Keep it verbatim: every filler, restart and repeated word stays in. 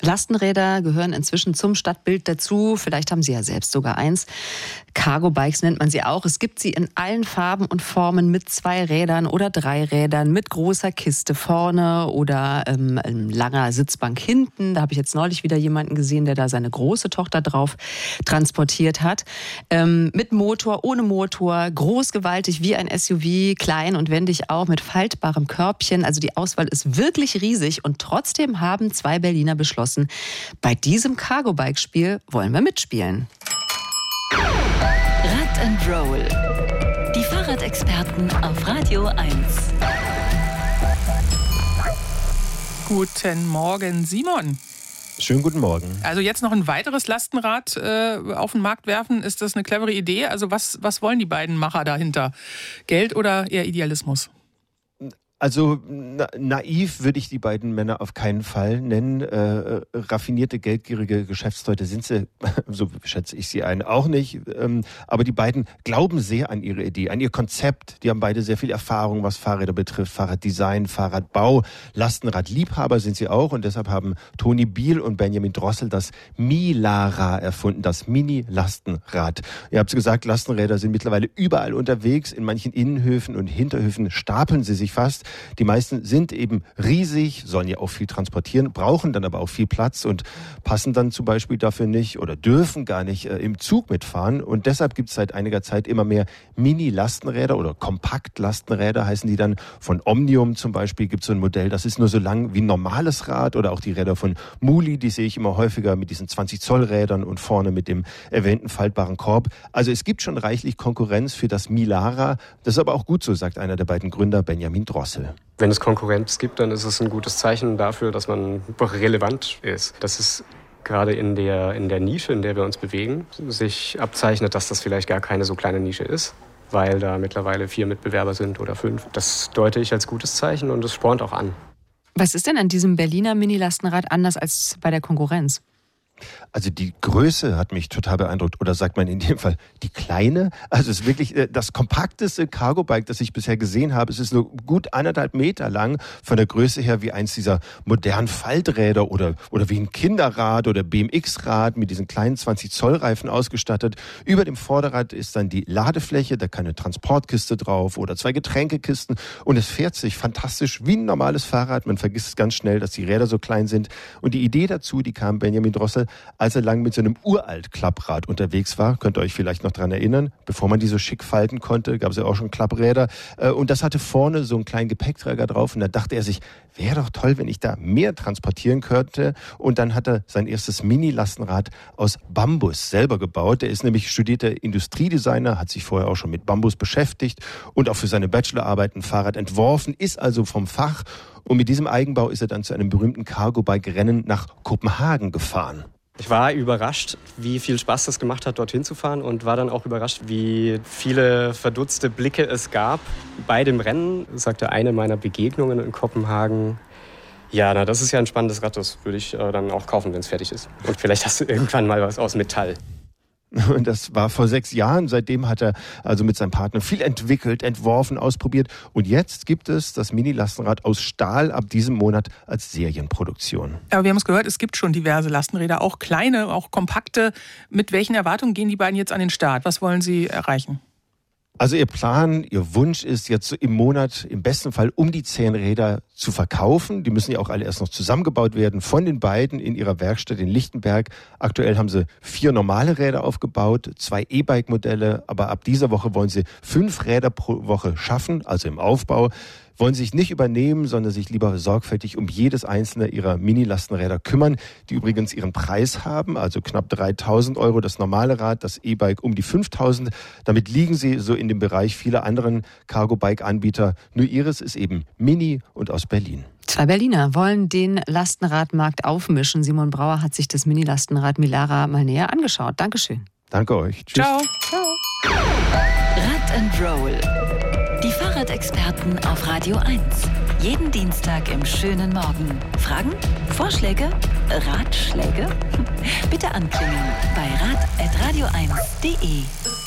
Lastenräder gehören inzwischen zum Stadtbild dazu. Vielleicht haben Sie ja selbst sogar eins. Cargo-Bikes nennt man sie auch. Es gibt sie in allen Farben und Formen mit zwei Rädern oder drei Rädern, mit großer Kiste vorne oder ähm, langer Sitzbank hinten. Da habe ich jetzt neulich wieder jemanden gesehen, der da seine große Tochter drauf transportiert hat. Ähm, mit Motor, ohne Motor, groß, gewaltig wie ein S U V, klein und wendig auch, mit faltbarem Körbchen. Also die Auswahl ist wirklich riesig und trotzdem haben zwei Berliner beschlossen, bei diesem Cargo-Bike-Spiel wollen wir mitspielen. Rad and Roll. Die Fahrradexperten auf Radio eins. Guten Morgen, Simon. Schönen guten Morgen. Also jetzt noch ein weiteres Lastenrad äh, auf den Markt werfen, ist das eine clevere Idee? Also was, was wollen die beiden Macher dahinter? Geld oder eher Idealismus? Also na, naiv würde ich die beiden Männer auf keinen Fall nennen. Äh, raffinierte, geldgierige Geschäftsleute sind sie, so schätze ich sie ein, auch nicht. Ähm, aber die beiden glauben sehr an ihre Idee, an ihr Konzept. Die haben beide sehr viel Erfahrung, was Fahrräder betrifft. Fahrraddesign, Fahrradbau, Lastenradliebhaber sind sie auch. Und deshalb haben Toni Biel und Benjamin Drossel das Milara erfunden, das Mini-Lastenrad. Ihr habt es gesagt, Lastenräder sind mittlerweile überall unterwegs. In manchen Innenhöfen und Hinterhöfen stapeln sie sich fast. Die meisten sind eben riesig, sollen ja auch viel transportieren, brauchen dann aber auch viel Platz und passen dann zum Beispiel dafür nicht oder dürfen gar nicht äh, im Zug mitfahren. Und deshalb gibt es seit einiger Zeit immer mehr Mini-Lastenräder oder Kompakt-Lastenräder heißen die dann. Von Omnium zum Beispiel gibt es so ein Modell, das ist nur so lang wie ein normales Rad, oder auch die Räder von Muli, die sehe ich immer häufiger mit diesen zwanzig Zoll Rädern und vorne mit dem erwähnten faltbaren Korb. Also es gibt schon reichlich Konkurrenz für das Milara. Das ist aber auch gut so, sagt einer der beiden Gründer, Benjamin Drossel. Wenn es Konkurrenz gibt, dann ist es ein gutes Zeichen dafür, dass man relevant ist. Das ist gerade in der, in der Nische, in der wir uns bewegen, sich abzeichnet, dass das vielleicht gar keine so kleine Nische ist, weil da mittlerweile vier Mitbewerber sind oder fünf. Das deute ich als gutes Zeichen und es spornt auch an. Was ist denn an diesem Berliner Mini-Lastenrad anders als bei der Konkurrenz? Also die Größe hat mich total beeindruckt. Oder sagt man in dem Fall die kleine? Also es ist wirklich das kompakteste Cargo-Bike, das ich bisher gesehen habe. Es ist nur gut anderthalb Meter lang, von der Größe her wie eins dieser modernen Falträder oder, oder wie ein Kinderrad oder B M X-Rad mit diesen kleinen zwanzig Zoll Reifen ausgestattet. Über dem Vorderrad ist dann die Ladefläche, da kann eine Transportkiste drauf oder zwei Getränkekisten. Und es fährt sich fantastisch wie ein normales Fahrrad. Man vergisst ganz schnell, dass die Räder so klein sind. Und die Idee dazu, die kam Benjamin Drossel, als er lang mit so einem Uralt-Klapprad unterwegs war. Könnt ihr euch vielleicht noch dran erinnern? Bevor man die so schick falten konnte, gab es ja auch schon Klappräder. Und das hatte vorne so einen kleinen Gepäckträger drauf. Und da dachte er sich, wäre doch toll, wenn ich da mehr transportieren könnte. Und dann hat er sein erstes Mini-Lastenrad aus Bambus selber gebaut. Er ist nämlich studierter Industriedesigner, hat sich vorher auch schon mit Bambus beschäftigt und auch für seine Bachelorarbeit ein Fahrrad entworfen, ist also vom Fach. Und mit diesem Eigenbau ist er dann zu einem berühmten Cargo-Bike-Rennen nach Kopenhagen gefahren. Ich war überrascht, wie viel Spaß das gemacht hat, dorthin zu fahren, und war dann auch überrascht, wie viele verdutzte Blicke es gab bei dem Rennen. Sagte eine meiner Begegnungen in Kopenhagen: Ja, na, das ist ja ein spannendes Rad, das würde ich äh, dann auch kaufen, wenn es fertig ist. Und vielleicht hast du irgendwann mal was aus Metall. Und das war vor sechs Jahren. Seitdem hat er also mit seinem Partner viel entwickelt, entworfen, ausprobiert. Und jetzt gibt es das Mini-Lastenrad aus Stahl ab diesem Monat als Serienproduktion. Aber wir haben es gehört, es gibt schon diverse Lastenräder, auch kleine, auch kompakte. Mit welchen Erwartungen gehen die beiden jetzt an den Start? Was wollen sie erreichen? Also ihr Plan, ihr Wunsch ist jetzt so im Monat im besten Fall um die zehn Räder zu verkaufen. Die müssen ja auch alle erst noch zusammengebaut werden von den beiden in ihrer Werkstatt in Lichtenberg. Aktuell haben sie vier normale Räder aufgebaut, zwei E-Bike-Modelle, aber ab dieser Woche wollen sie fünf Räder pro Woche schaffen, also im Aufbau. Wollen sich nicht übernehmen, sondern sich lieber sorgfältig um jedes einzelne ihrer Mini-Lastenräder kümmern, die übrigens ihren Preis haben, also knapp dreitausend Euro das normale Rad, das E-Bike um die fünftausend. Damit liegen sie so in dem Bereich vieler anderen Cargo-Bike-Anbieter. Nur ihres ist eben Mini und aus Berlin. Zwei Berliner wollen den Lastenradmarkt aufmischen. Simon Brauer hat sich das Mini-Lastenrad Milara mal näher angeschaut. Dankeschön. Danke euch. Tschüss. Ciao. Ciao. Rad and Roll. Die Fahrradexperten auf Radio eins. Jeden Dienstag im schönen Morgen. Fragen? Vorschläge? Ratschläge? Bitte anklingeln bei rad at radio eins punkt de.